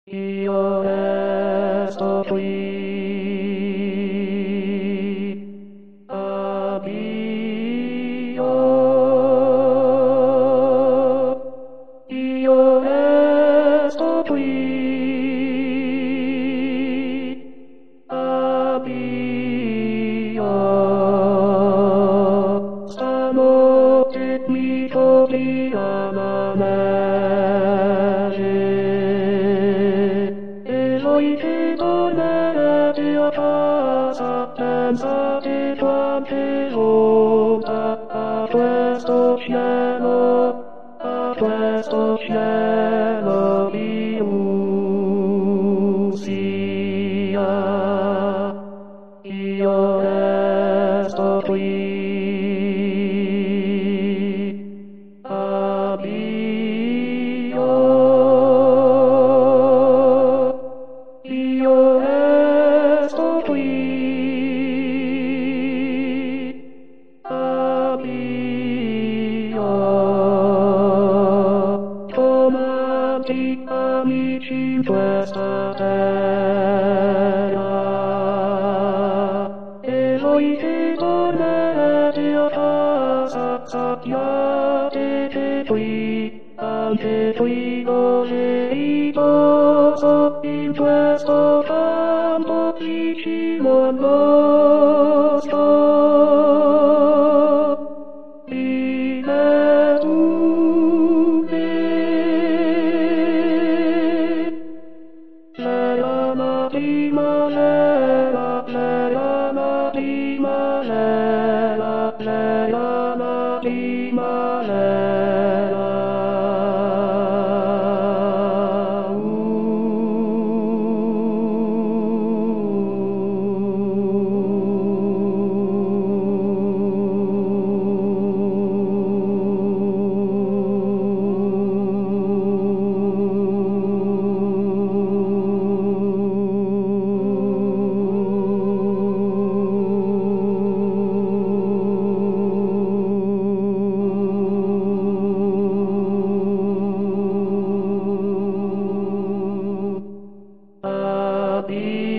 Io resto qui, addio. Io resto qui, addio. Stanotte mi trovi a che tornerete a casa, pensate quante lontane a questo cielo di Lucia. Io resto qui, addio. Io resto qui, addio. Tomati amici in questa terra, e voi che tornerete a casa sappiate che anche qui dove riposo in questo campo vicino al nostro, vive tu me. L'era prima, l'era prima, l'era prima, l'era. Be